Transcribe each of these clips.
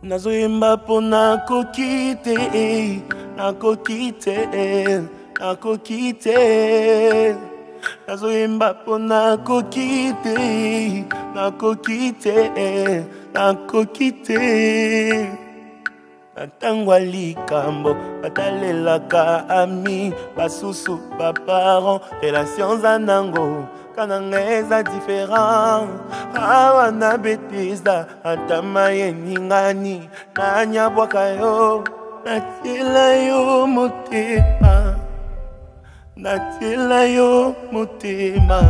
Nazoyemba po nakoki te, nakoki te, nakoki te. Nazoyemba po nakoki te, nakoki te, nakoki te. Natangwa likambo, batalelaka ami, basusu, baparents, relations anango. Kanangeza différent awa na betisa atama yeningani nanya bwakayo natila yo motema natila yo motema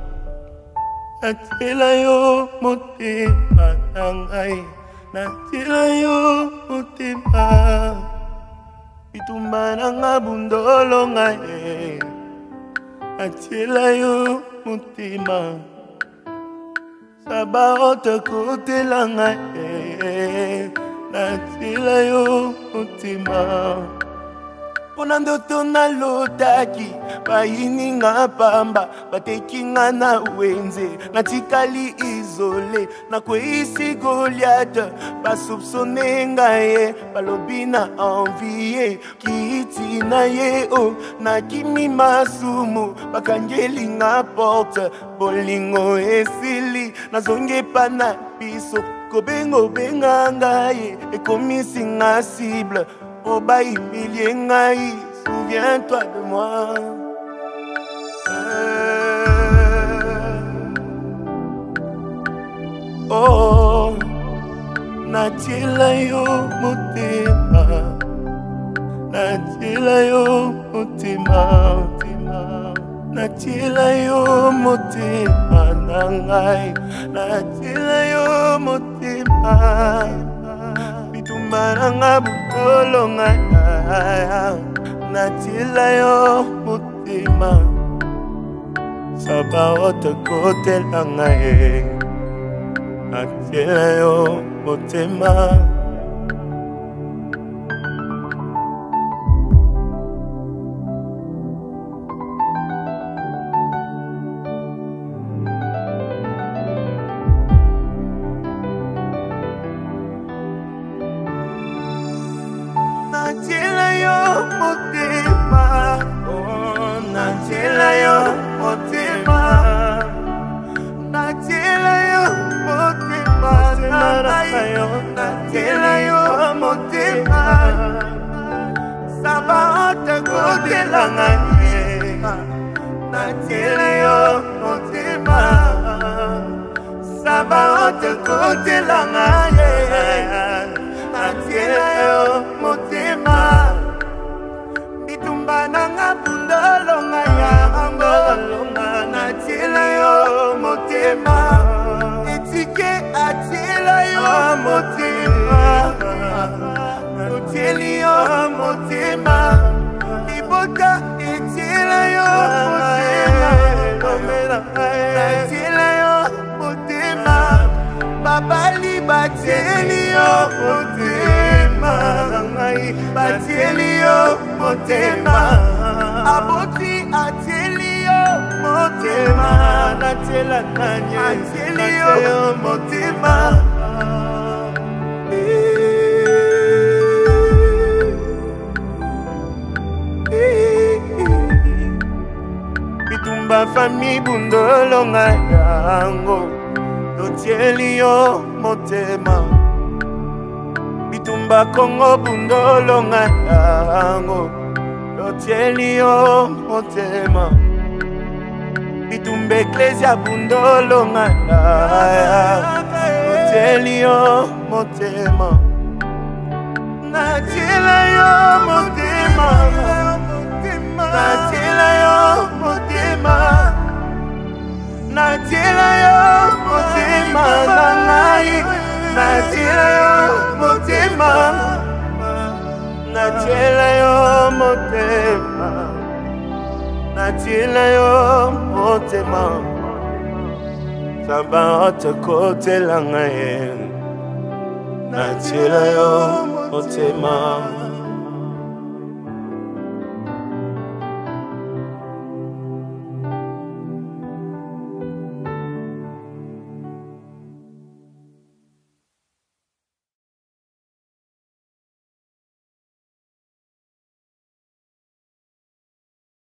natila yo motema nangai natila yo motema bitumba nanga bundolo ngai natila yo Mutima Saba ote kote langa Natila yo mutima Ponando tona lotaki Baini nga pamba Bateki nga na wenze Natikali izole Na kweisi Goliath Basupsone nga ye Balobi na envie Kiti na ye o Na kimi masumu Bakangeli nga porte Bolingo esili Nazonge pa na piso Kobengo benga nga ye Ekomisi nga cible Oba humilié ngai, souviens-toi de moi. Oh, natila yo motema, natila yo motema, natila yo motema nangai, natila yo motema. Bitumbaranga butolo ngaya natila yo mutima Saba ote kote langaye natila yo mutima Natila yo motema, oh natila yo motema, natila yo motema, natila yo motema, saba ote kote langaye, natila yo motema, saba ote kote langaye, natila yo motema. Bitumba nanga bundolo ngaya angolonga natila yo motema etike atila yo motema oteli yo motema ibota etila yo motema natila yo motema babali bateli yo motema bateli yo motema aboti ateli yo motema natela nanye ateli yo motema bitumba fami bundolo ngayango oteli yo motema Bitumba Kongo bundolo ngayango Lotieli yo motema Bitumba Ecclesia bundolo ngayango Lotieli yo motema Natila yo motema Natila yo motema Natila yo motema Nangai Natila yo motema Natila yo motema Natila yo motema Saba ote kote langaye Natila yo motema